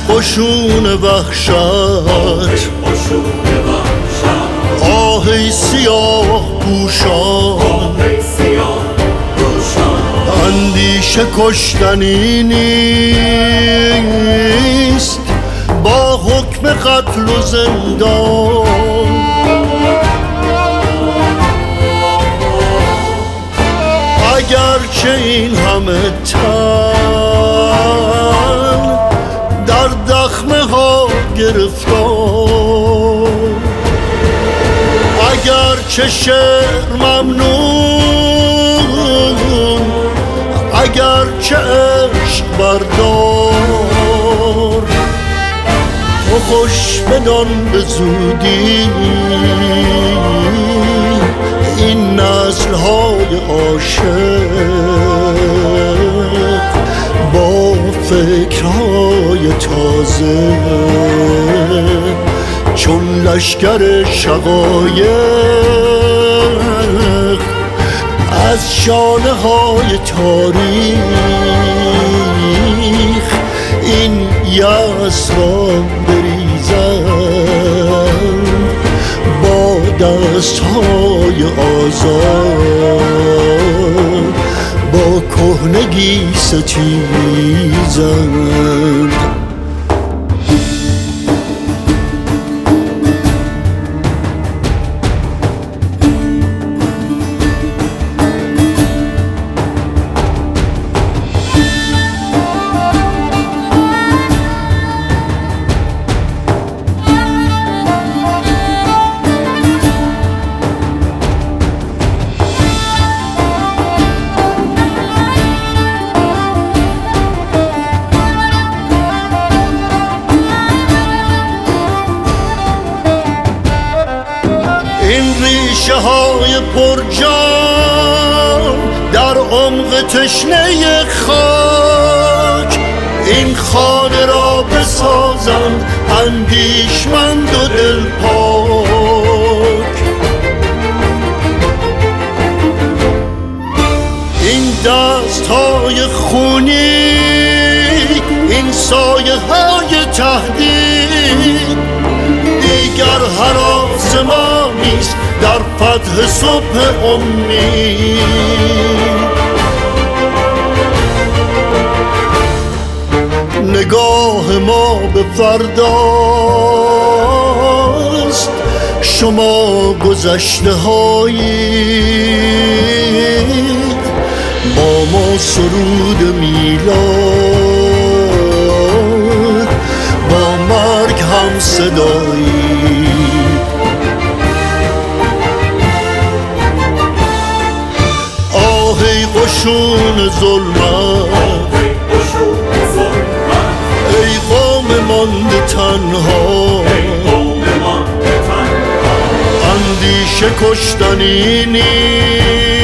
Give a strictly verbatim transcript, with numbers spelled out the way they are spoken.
قشون وحشت آه ای سیاه پوشان اندیشه کشتنی نیست با حکم قتل و زندان. اگرچه این همه تن در دخمه ها گرفتار، اگرچه شعر ممنون، اگرچه عشق بردار، تو خوش بدان به زودی این نسل های عاشق با فکرهای تازه چون لشکر شقایق از شانه های تاریخ این یأس را بریزند با دست های آزاد با کهنگی ستیزند. این ریشه های پرجان در عمق تشنه خاک این خانه را بسازند اندیشمند و دلپاک. این دست های خونی، این سایه های تهدید دیگر هراس ما نیست در فتح صبح امید. نگاه ما به فرداست، شما گذشته هایید با ما سرود میلاد با مرگ هم صدایی. آه ای قشون ظلمت، ای قوم مانده تنها، اندیشه کشتنی نیست